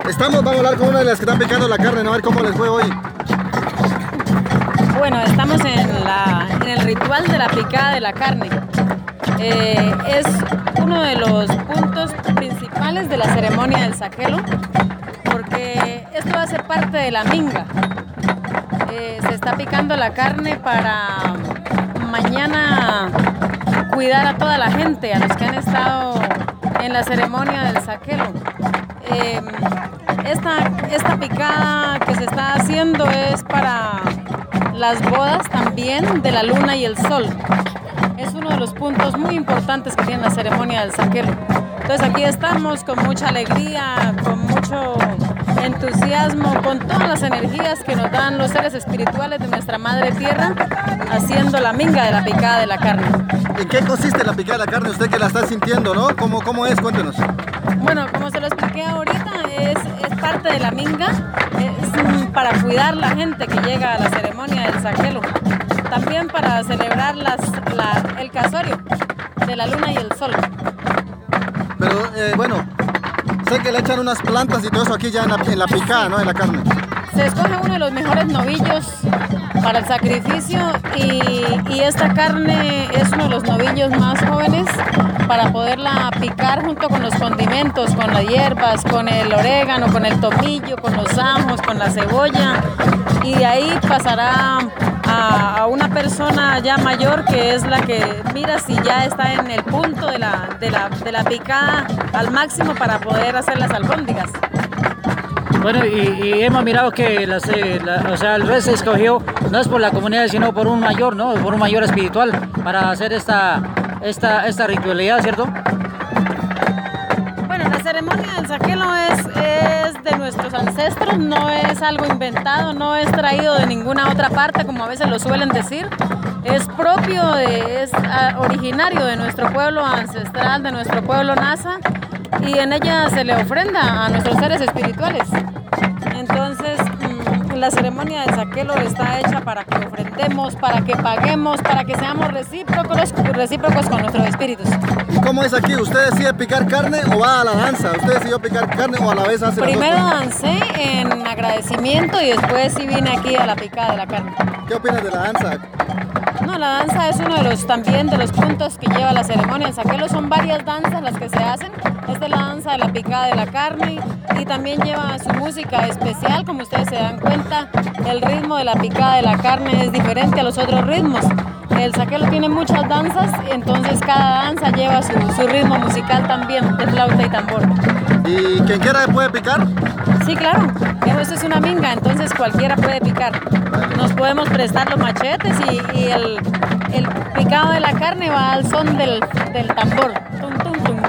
Vamos a hablar con una de las que están picando la carne, ¿no? A ver cómo les fue hoy. Bueno, estamos en el ritual de la picada de la carne. Es uno de los puntos principales de la ceremonia del saquelo, porque esto va a ser parte de la minga. Se está picando la carne para mañana cuidar a toda la gente, a los que han estado en la ceremonia del saquelo. Esta picada que se está haciendo es para las bodas también de la luna y el sol. Es uno de los puntos muy importantes que tiene la ceremonia del saquelo. Entonces aquí estamos con mucha alegría, con mucho entusiasmo, con todas las energías que nos dan los seres espirituales de nuestra madre tierra, haciendo la minga de la picada de la carne. ¿En qué consiste la picada de la carne? Usted que la está sintiendo, ¿no? ¿Cómo es? Cuéntenos. Bueno, como se lo expliqué ahorita, es parte de la minga, es para cuidar la gente que llega a la ceremonia del saquelo. También para celebrar el casorio de la luna y el sol. Pero bueno, sé que le echan unas plantas y todo eso aquí ya en la picada, ¿no? En la carne. Se escoge uno de los mejores novillos para el sacrificio y esta carne es uno de los novillos más jóvenes para poderla picar junto con los condimentos, con las hierbas, con el orégano, con el tomillo, con los ajos, con la cebolla, y de ahí pasará a una persona ya mayor que es la que mira si ya está en el punto de la picada al máximo para poder hacer las albóndigas. Bueno, y hemos mirado que el rey se escogió no es por la comunidad, sino por un mayor, ¿no? Por un mayor espiritual para hacer esta ritualidad, ¿cierto? Bueno, la ceremonia del saquelo es de nuestros ancestros, no es algo inventado, no es traído de ninguna otra parte, como a veces lo suelen decir. Es propio, es originario de nuestro pueblo ancestral, de nuestro pueblo Nasa, y en ella se le ofrenda a nuestros seres espirituales. Entonces, la ceremonia del saquelo está hecha para que ofrendemos, para que paguemos, para que seamos recíprocos con nuestros espíritus. ¿Y cómo es aquí? ¿Usted decide picar carne o va a la danza? ¿Usted decidió picar carne o a la vez hace Primero dancé en agradecimiento y después sí vine aquí a la picada de la carne. ¿Qué opinas de la danza? No, la danza es uno también de los puntos que lleva la ceremonia del saquelo. Son varias danzas las que se hacen. Esta es la danza de la picada de la carne y también lleva su música especial. Como ustedes se dan cuenta, el ritmo de la picada de la carne es diferente a los otros ritmos. El saquelo tiene muchas danzas, entonces cada danza lleva su ritmo musical también, de flauta y tambor. ¿Y quien quiera puede picar? Sí, claro. Esto es una minga, entonces cualquiera puede picar. Nos podemos prestar los machetes y el picado de la carne va al son del tambor. Tum, tum, tum, tum,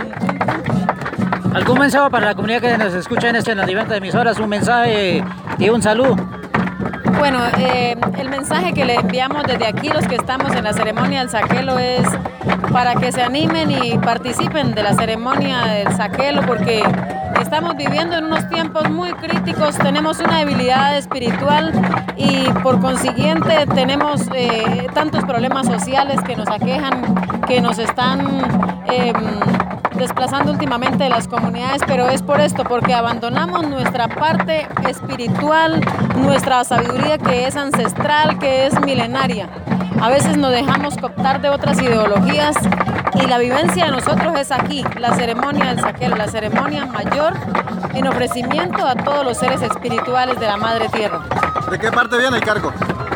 tum. ¿Algún mensaje para la comunidad que nos escucha en las diferentes emisoras? Un mensaje y un saludo. Bueno, el mensaje que le enviamos desde aquí, los que estamos en la ceremonia del saquelo, es para que se animen y participen de la ceremonia del saquelo, porque estamos viviendo en unos tiempos muy críticos, tenemos una debilidad espiritual y por consiguiente tenemos tantos problemas sociales que nos aquejan, que nos están desplazando últimamente de las comunidades, pero es por esto, porque abandonamos nuestra parte espiritual, nuestra sabiduría que es ancestral, que es milenaria. A veces nos dejamos cooptar de otras ideologías y la vivencia de nosotros es aquí, la ceremonia del saquelo, la ceremonia mayor en ofrecimiento a todos los seres espirituales de la Madre Tierra. ¿De qué parte viene el cargo?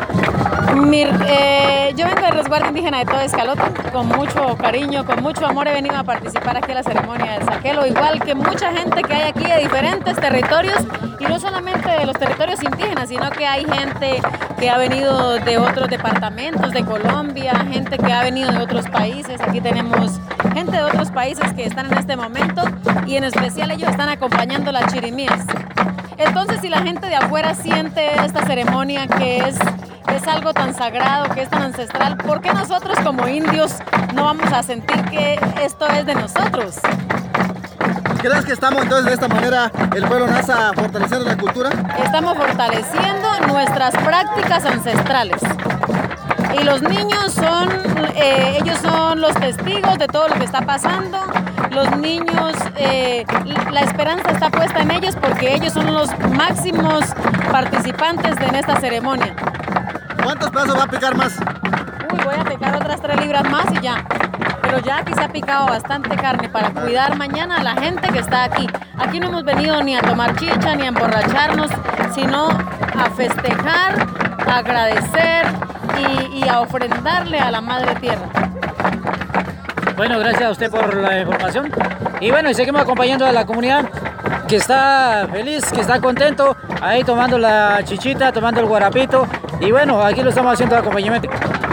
Yo vengo del resguardo indígena de Todo Escalote, con mucho cariño, con mucho amor he venido a participar aquí en la ceremonia del saquelo, igual que mucha gente que hay aquí de diferentes territorios, y no solamente de los territorios indígenas, sino que hay gente que ha venido de otros departamentos de Colombia, gente que ha venido de otros países. Aquí tenemos gente de otros países que están en este momento y en especial ellos están acompañando las chirimías. Entonces, si la gente de afuera siente esta ceremonia que es algo tan sagrado, que es tan ancestral, ¿por qué nosotros como indios no vamos a sentir que esto es de nosotros? ¿Crees que estamos entonces de esta manera, el pueblo Nasa, fortaleciendo la cultura? Estamos fortaleciendo nuestras prácticas ancestrales. Y los niños ellos son los testigos de todo lo que está pasando. los niños, la esperanza está puesta en ellos porque ellos son los máximos participantes en esta ceremonia. ¿Cuántos pedazos va a picar más? Uy, voy a picar otras 3 libras más y ya. Pero ya aquí se ha picado bastante carne para cuidar mañana a la gente que está aquí. Aquí no hemos venido ni a tomar chicha ni a emborracharnos, sino a festejar, a agradecer y a ofrendarle a la Madre Tierra. Bueno, gracias a usted por la información. Y bueno, y seguimos acompañando a la comunidad que está feliz, que está contento, ahí tomando la chichita, tomando el guarapito. Y bueno, aquí lo estamos haciendo de acompañamiento.